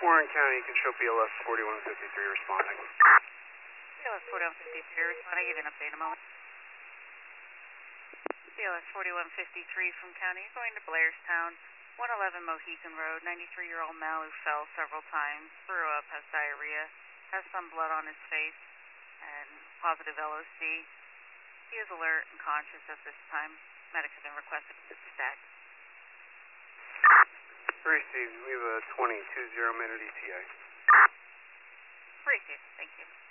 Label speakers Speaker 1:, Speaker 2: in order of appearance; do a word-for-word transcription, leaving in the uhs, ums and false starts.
Speaker 1: Warren County, you can show B L S forty-one fifty-three responding.
Speaker 2: B L S forty-one fifty-three responding, give you an update in a moment. B L S forty-one fifty-three from County, you're going to Blairstown, one eleven Mohican Road, ninety-three-year-old male who fell several times, threw up, has diarrhea, has some blood on his face, and positive L O C. He is alert and conscious at this time. Medics have been requested to stack.
Speaker 1: Received. We have a twenty-two zero minute E T A.
Speaker 2: Received. Thank you.